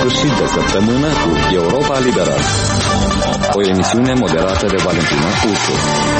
sfârșit de săptămână cu Europa Liberă, o emisiune moderată de Valentina Ursu.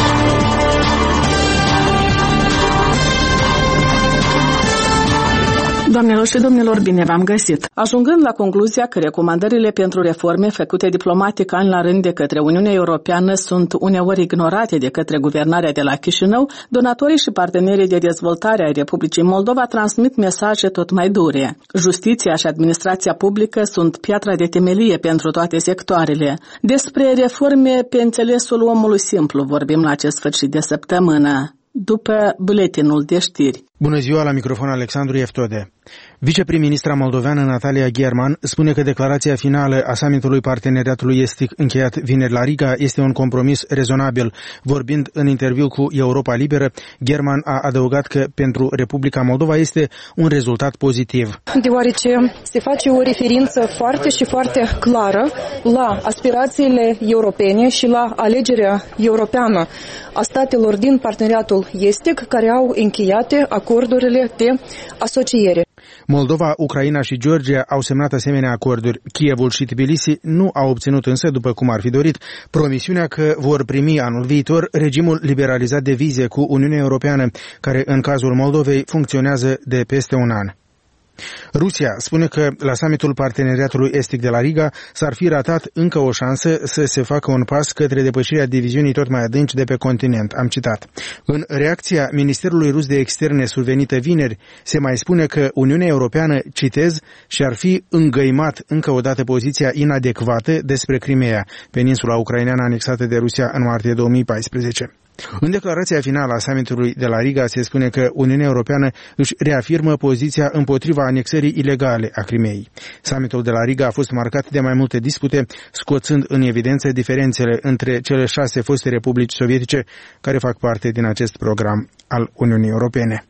Doamnelor și domnilor, bine v-am găsit! Ajungând la concluzia că recomandările pentru reforme făcute diplomatic ani la rând de către Uniunea Europeană sunt uneori ignorate de către guvernarea de la Chișinău, donatorii și partenerii de dezvoltare ai Republicii Moldova transmit mesaje tot mai dure. Justiția și administrația publică sunt piatra de temelie pentru toate sectoarele. Despre reforme pe înțelesul omului simplu vorbim la acest sfârșit de săptămână, după buletinul de știri. Bună ziua, la microfon Alexandru Eftode. Viceprim-ministra moldoveană Natalia German spune că declarația finală a summitului Parteneriatului Estic încheiat vineri la Riga este un compromis rezonabil. Vorbind în interviu cu Europa Liberă, German a adăugat că pentru Republica Moldova este un rezultat pozitiv. Deoarece se face o referință foarte și foarte clară la aspirațiile europene și la alegerea europeană a statelor din Parteneriatul Estic care au încheiate acordurile de asociere. Moldova, Ucraina și Georgia au semnat asemenea acorduri. Kievul și Tbilisi nu au obținut însă, după cum ar fi dorit, promisiunea că vor primi anul viitor regimul liberalizat de vize cu Uniunea Europeană, care în cazul Moldovei funcționează de peste un an. Rusia spune că la summitul Parteneriatului Estic de la Riga s-ar fi ratat încă o șansă să se facă un pas către depășirea diviziunii tot mai adânci de pe continent. Am citat. În reacția Ministerului Rus de Externe survenită vineri, se mai spune că Uniunea Europeană, citez, și-ar fi îngăimat încă o dată poziția inadecvată despre Crimea, peninsula ucraineană anexată de Rusia în martie 2014. În declarația finală a summitului de la Riga se spune că Uniunea Europeană își reafirmă poziția împotriva anexării ilegale a Crimeei. Summitul de la Riga a fost marcat de mai multe dispute, scoțând în evidență diferențele între cele 6 foste republici sovietice care fac parte din acest program al Uniunii Europene.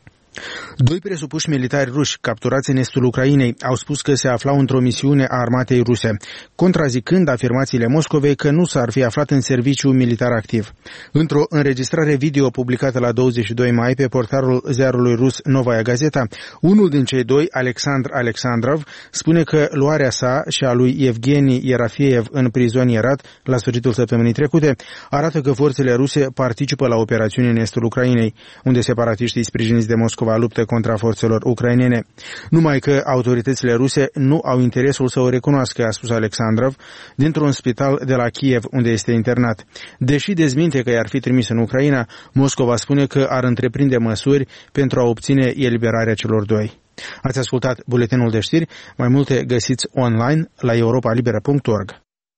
2 presupuși militari ruși capturați în estul Ucrainei au spus că se aflau într-o misiune a armatei ruse, contrazicând afirmațiile Moscovei că nu s-ar fi aflat în serviciu militar activ. Într-o înregistrare video publicată la 22 mai pe portalul ziarului rus Novaya Gazeta, unul din cei 2, Alexandr Alexandrov, spune că luarea sa și a lui Evgeni Yerafiev în prizonierat la sfârșitul săptămânii trecute arată că forțele ruse participă la operațiuni în estul Ucrainei, unde separatiștii sprijiniți de Moscova luptă contra forțelor ucrainene. Numai că autoritățile ruse nu au interesul să o recunoască, a spus Alexandrov, dintr-un spital de la Kiev, unde este internat. Deși dezminte că i-ar fi trimis în Ucraina, Moscova spune că ar întreprinde măsuri pentru a obține eliberarea celor 2. Ați ascultat buletinul de știri, mai multe găsiți online la europalibera.org.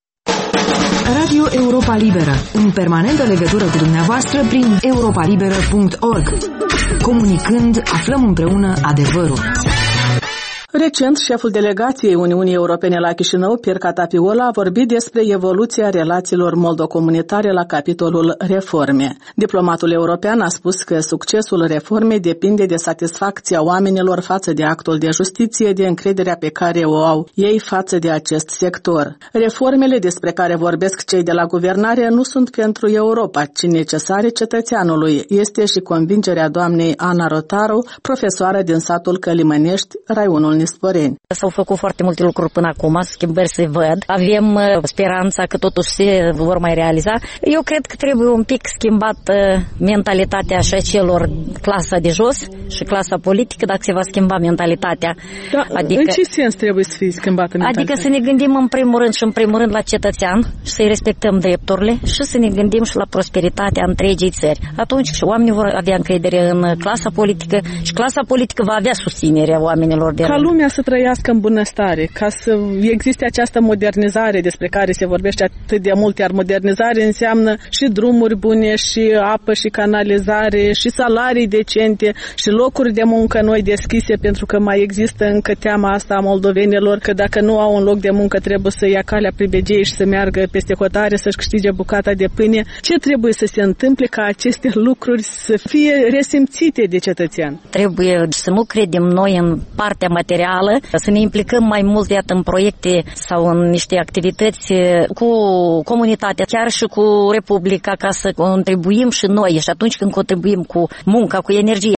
Radio Europa Liberă, în permanentă legătură cu dumneavoastră prin europalibera.org. Comunicând, aflăm împreună adevărul. Recent, șeful delegației Uniunii Europene la Chișinău, Pier Catapiola, a vorbit despre evoluția relațiilor moldocomunitare la capitolul reforme. Diplomatul european a spus că succesul reformei depinde de satisfacția oamenilor față de actul de justiție, de încrederea pe care o au ei față de acest sector. Reformele despre care vorbesc cei de la guvernare nu sunt pentru Europa, ci necesare cetățeanului. Este și convingerea doamnei Ana Rotaru, profesoară din satul Călimănești, raionul Nisporeni. S-au făcut foarte multe lucruri până acum, schimbări se văd. Avem speranța că totuși se vor mai realiza. Eu cred că trebuie un pic schimbat mentalitatea așa celor clasa de jos și clasa politică, dacă se va schimba mentalitatea. Da, adică, în ce sens trebuie să fie schimbată mentalitatea? Adică să ne gândim în primul rând la cetățean și să-i respectăm drepturile și să ne gândim și la prosperitatea întregii țări. Atunci oamenii vor avea încredere în clasa politică și clasa politică va avea susținerea oamenilor de rând. Lumea să trăiască în bunăstare, ca să existe această modernizare despre care se vorbește atât de mult, iar modernizare înseamnă și drumuri bune, și apă, și canalizare, și salarii decente, și locuri de muncă noi deschise, pentru că mai există încă teama asta a moldovenilor, că dacă nu au un loc de muncă trebuie să ia calea pribegiei și să meargă peste hotare să-și câștige bucata de pâine. Ce trebuie să se întâmple ca aceste lucruri să fie resimțite de cetățean? Trebuie să nu credem noi în partea materială, să ne implicăm mai mult în proiecte sau în niște activități cu comunitatea, chiar și cu Republica, ca să contribuim și noi. Și atunci când contribuim cu munca, cu energie,